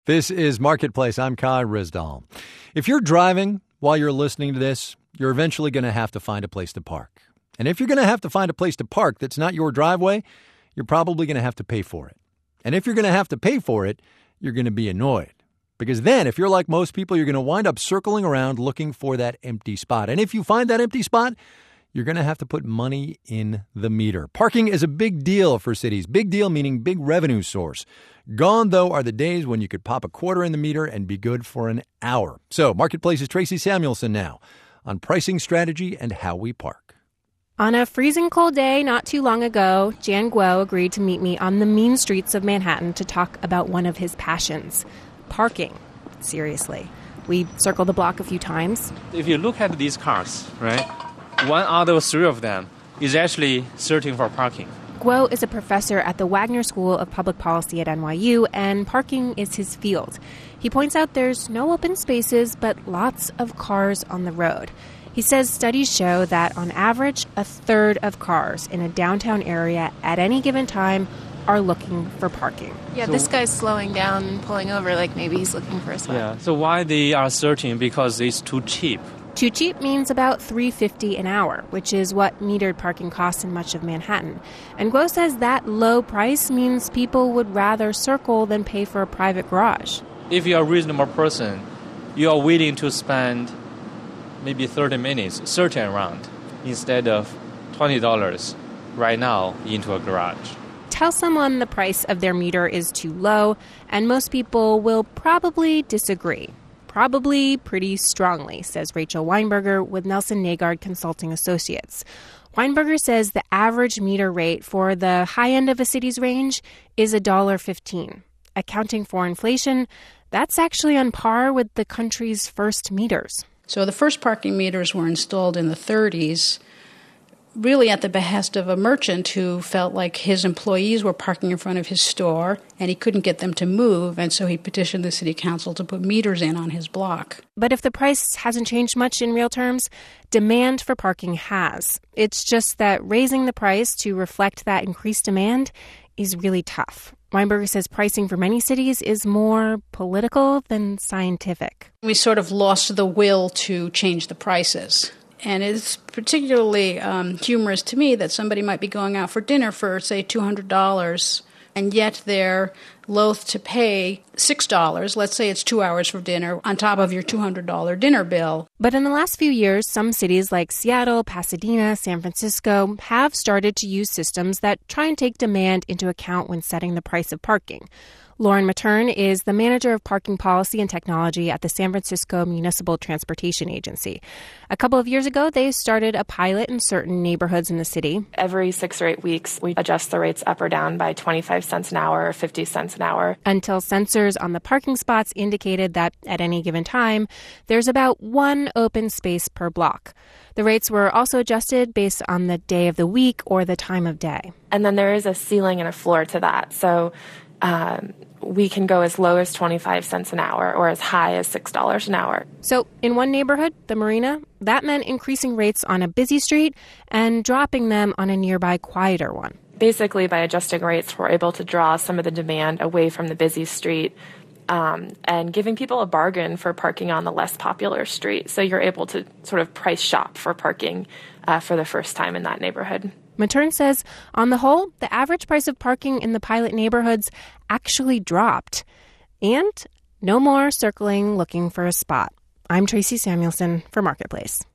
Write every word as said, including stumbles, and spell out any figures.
This is Marketplace. I'm Kai Ryssdal. If you're driving while you're listening to this, you're eventually going to have to find a place to park. And if you're going to have to find a place to park that's not your driveway, you're probably going to have to pay for it. And if you're going to have to pay for it, you're going to be annoyed. Because then, if you're like most people, you're going to wind up circling around looking for that empty spot. And if you find that empty spot, you're going to have to put money in the meter. Parking is a big deal for cities. Big deal meaning big revenue source. Gone, though, are the days when you could pop a quarter in the meter and be good for an hour. So, Marketplace's Tracy Samuelson now on pricing strategy and how we park. On a freezing cold day not too long ago, Jan Guo agreed to meet me on the mean streets of Manhattan to talk about one of his passions, parking. Seriously. We circled the block a few times. If you look at these cars, right, one out of three of them is actually searching for parking. Guo is a professor at the Wagner School of Public Policy at N Y U, and parking is his field. He points out there's no open spaces, but lots of cars on the road. He says studies show that, on average, a third of cars in a downtown area at any given time are looking for parking. Yeah, so, this guy's slowing down and pulling over like maybe he's looking for a spot. Yeah, so why they are searching? Because it's too cheap. Too cheap means about three dollars and fifty cents an hour, which is what metered parking costs in much of Manhattan. And Guo says that low price means people would rather circle than pay for a private garage. If you're a reasonable person, you are willing to spend maybe thirty minutes searching around instead of twenty dollars right now into a garage. Tell someone the price of their meter is too low, and most people will probably disagree. Probably pretty strongly, says Rachel Weinberger with Nelson Nagard Consulting Associates. Weinberger says the average meter rate for the high end of a city's range is one dollar and fifteen cents. Accounting for inflation, that's actually on par with the country's first meters. So the first parking meters were installed in the thirties, really at the behest of a merchant who felt like his employees were parking in front of his store and he couldn't get them to move, and so he petitioned the city council to put meters in on his block. But if the price hasn't changed much in real terms, demand for parking has. It's just that raising the price to reflect that increased demand is really tough. Weinberger says pricing for many cities is more political than scientific. We sort of lost the will to change the prices. And it's particularly um, humorous to me that somebody might be going out for dinner for, say, two hundred dollars, and yet they're loath to pay six dollars, let's say it's two hours for dinner, on top of your two hundred dollars dinner bill. But in the last few years, some cities like Seattle, Pasadena, San Francisco have started to use systems that try and take demand into account when setting the price of parking. Lauren Matern is the manager of parking policy and technology at the San Francisco Municipal Transportation Agency. A couple of years ago, they started a pilot in certain neighborhoods in the city. Every six or eight weeks, we adjust the rates up or down by twenty-five cents an hour or fifty cents an hour. Until sensors on the parking spots indicated that at any given time, there's about one open space per block. The rates were also adjusted based on the day of the week or the time of day. And then there is a ceiling and a floor to that. So um, we can go as low as twenty-five cents an hour or as high as six dollars an hour. So in one neighborhood, the Marina, that meant increasing rates on a busy street and dropping them on a nearby quieter one. Basically, by adjusting rates, we're able to draw some of the demand away from the busy street um, and giving people a bargain for parking on the less popular street. So you're able to sort of price shop for parking uh, for the first time in that neighborhood. Matern says, on the whole, the average price of parking in the pilot neighborhoods actually dropped. And no more circling looking for a spot. I'm Tracy Samuelson for Marketplace.